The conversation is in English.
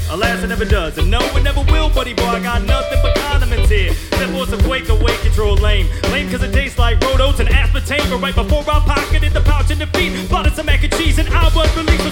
Alas, it never does. And no, it never will, buddy boy. I got nothing but condiments here. That force of Quaker weight control lame. Lame cause it tastes like road oats and aspartame. But right before I pocketed the pouch in defeat, plotted some mac and cheese and I was released.